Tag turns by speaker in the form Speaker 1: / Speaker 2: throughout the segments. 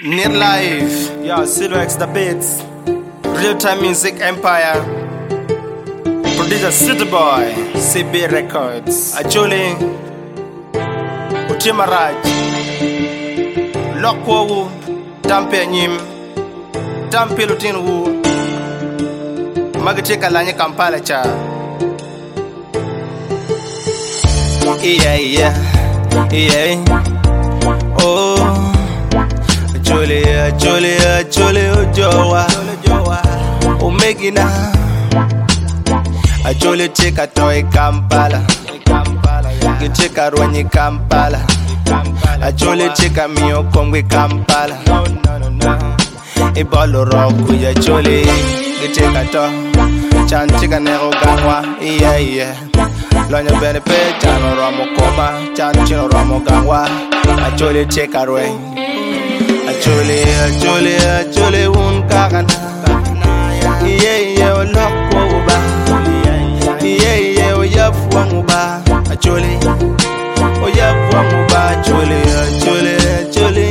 Speaker 1: Near Life, yeah, Silvex the Beats, Real Time Music Empire, Producer City Boy, CB Records, Acholi, Utimaraj, Lokwo, Tampe Nyim, Tampe Lutin Wu, Magatika Lanya Kampala Cha. Yeah. Oh. Achole Ojowa Omegina Achole cheka toy Kampala Gicheka rwenye Kampala Achole cheka miyo kongwe Kampala Ibolo roku ya chole Gicheka to Chan cheka nero gangwa Yeah Lonya bene pe chano ramo koma Chan chino ramo gangwa Achole cheka rwenye Achole un kakana Yeah, olokwo uba Yeah, oyafuwa nguba Achole Oyafuwa nguba Achole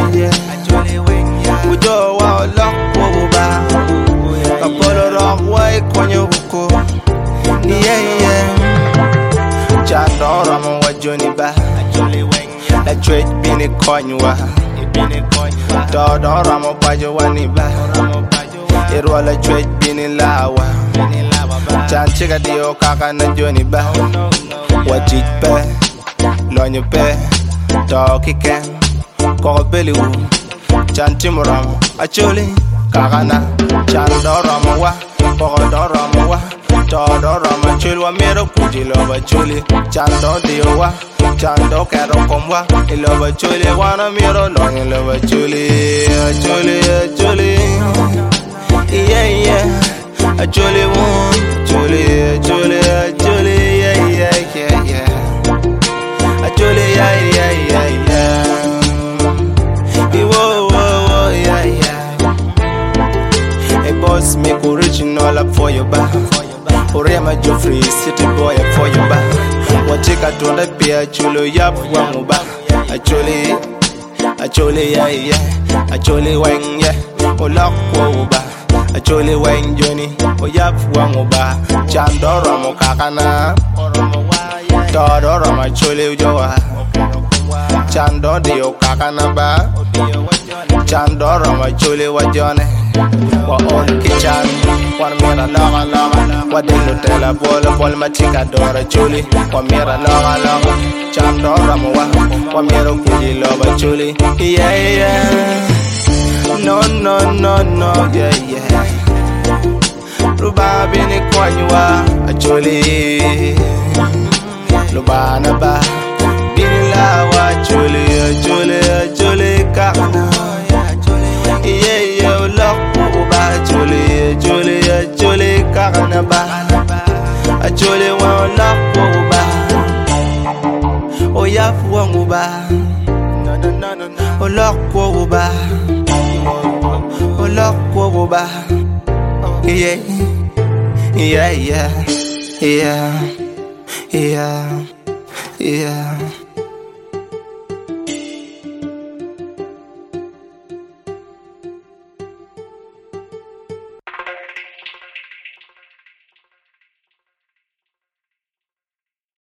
Speaker 1: Yeah Ujowa olokwo uba Kapolo rokwa ikonyo buko Yeah Chando ramo wajoni ba La chwech bini konywa Todo ramo pajo waniba Irwala chwech bini lawa Chanchika diyo kaka na joni ba Wachich pe, lonyo pe Toki ken, koko beli wu Chanchimo ramo, acholi kaka na Chando ramo wa, koko do ramo wa Todo ramo chuli wa miro kuji loba chuli Chando diyo wa Chando kero komwa Ilova chuli wana miro lonyo lova chuli Acholi Yeah Acholi won Chuli Yeah Acholi yeah Whoa yeah Hey boss make original up for your back Orema Joffrey City Boy for your back Wachika tuonda pia chulo yapu wangu ba Achole yeah Achole weng yeah Olakwo uba Achole weng joni Oyapu wangu ba Chando ramo kakana Todo ramo achole ujowa Chando diyo kakana ba Chando ramo achole wajone Wa on kichan Wan mira loga Wa dilo tela bol matika dora chuli Wa mira loga Chando ramo wa mira kuji loba chuli Yeah No yeah Ruba bini kwanywa achuli Lubana ba Bini lawa achuli kakana Yeah ulokwo uba Achuli kakana ba Achuli wa ulokwo uba Oyafu wangu ba Ulokwo uba Ulokwo uba Yeah